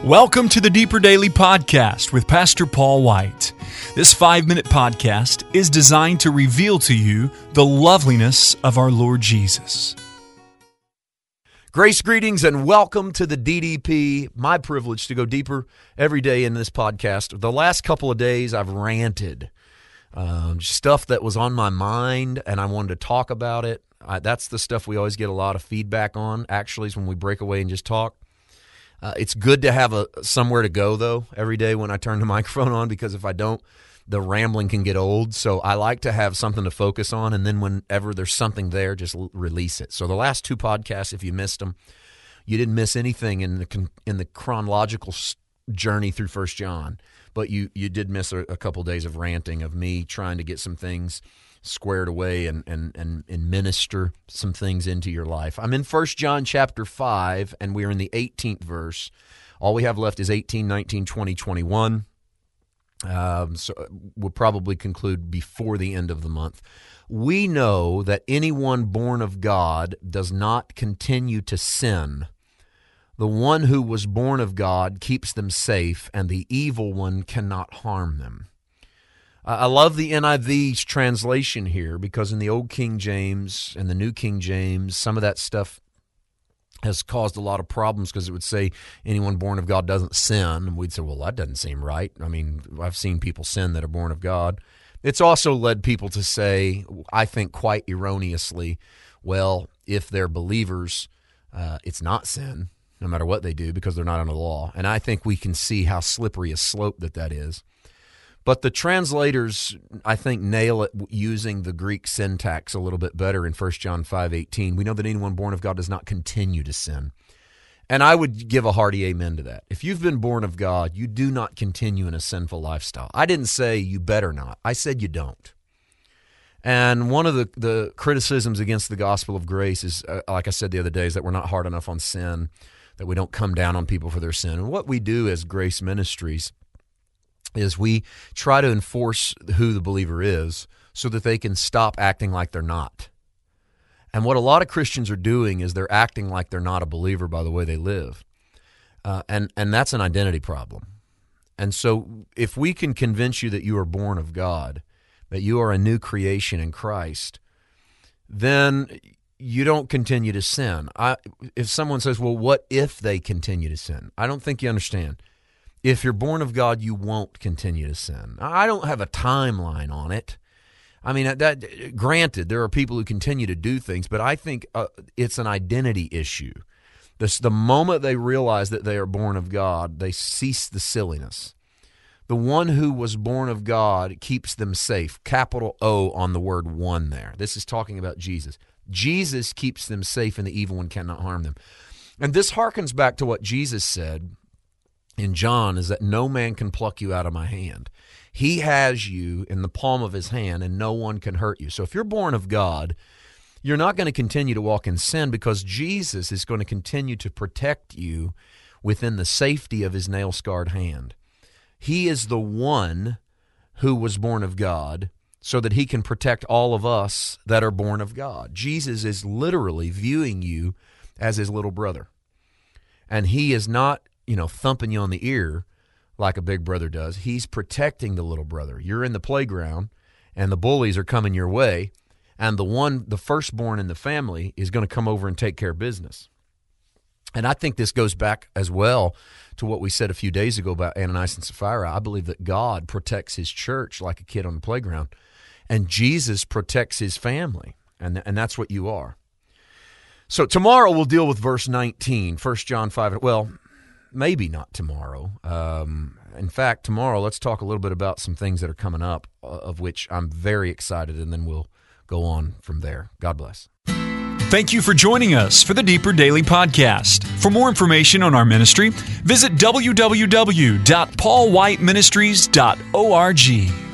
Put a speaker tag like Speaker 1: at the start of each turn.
Speaker 1: Welcome to the Deeper Daily Podcast with Pastor Paul White. This 5-minute podcast is designed to reveal to you the loveliness of our Lord Jesus.
Speaker 2: Grace, greetings, and welcome to the DDP. My privilege to go deeper every day in this podcast. The last couple of days, I've ranted. Stuff that was on my mind, and I wanted to talk about it. That's the stuff we always get a lot of feedback on, actually, is when we break away and just talk. It's good to have somewhere to go, though, every day when I turn the microphone on, because if I don't, the rambling can get old. So I like to have something to focus on, and then whenever there's something there, just release it. So the last two podcasts, if you missed them, you didn't miss anything in the chronological journey through 1 John, but you did miss a couple days of ranting of me trying to get some things squared away and minister some things into your life. I'm in 1 John chapter 5, and we're in the 18th verse. All we have left is 18, 19, 20, 21. So we'll probably conclude before the end of the month. We know that anyone born of God does not continue to sin. The one who was born of God keeps them safe, and the evil one cannot harm them. I love the NIV's translation here, because in the Old King James and the New King James, some of that stuff has caused a lot of problems, because it would say anyone born of God doesn't sin. And we'd say, well, that doesn't seem right. I mean, I've seen people sin that are born of God. It's also led people to say, I think quite erroneously, well, if they're believers, it's not sin, no matter what they do, because they're not under the law. And I think we can see how slippery a slope that is. But the translators, I think, nail it using the Greek syntax a little bit better in 1 John 5:18. We know that anyone born of God does not continue to sin. And I would give a hearty amen to that. If you've been born of God, you do not continue in a sinful lifestyle. I didn't say you better not. I said you don't. And one of the criticisms against the gospel of grace is, like I said the other day, is that we're not hard enough on sin, that we don't come down on people for their sin. And what we do as Grace Ministries is we try to enforce who the believer is so that they can stop acting like they're not. And what a lot of Christians are doing is they're acting like they're not a believer by the way they live. And that's an identity problem. And so if we can convince you that you are born of God, that you are a new creation in Christ, then you don't continue to sin. If someone says, well, what if they continue to sin? I don't think you understand. If you're born of God, you won't continue to sin. I don't have a timeline on it. I mean, granted, there are people who continue to do things, but I think it's an identity issue. The moment they realize that they are born of God, they cease the silliness. The one who was born of God keeps them safe. Capital O on the word one there. This is talking about Jesus. Jesus keeps them safe, and the evil one cannot harm them. And this harkens back to what Jesus said in John, is that no man can pluck you out of my hand. He has you in the palm of his hand, and no one can hurt you. So if you're born of God, you're not going to continue to walk in sin, because Jesus is going to continue to protect you within the safety of his nail-scarred hand. He is the one who was born of God so that he can protect all of us that are born of God. Jesus is literally viewing you as his little brother. And he is not thumping you on the ear like a big brother does. He's protecting the little brother. You're in the playground, and the bullies are coming your way, and the firstborn in the family is going to come over and take care of business. And I think this goes back as well to what we said a few days ago about Ananias and Sapphira. I believe that God protects his church like a kid on the playground, and Jesus protects his family, and that's what you are. So tomorrow we'll deal with verse 19, 1 John 5. Well, maybe not tomorrow. In fact, tomorrow, let's talk a little bit about some things that are coming up, of which I'm very excited, and then we'll go on from there. God bless.
Speaker 1: Thank you for joining us for the Deeper Daily Podcast. For more information on our ministry, visit www.paulwhiteministries.org.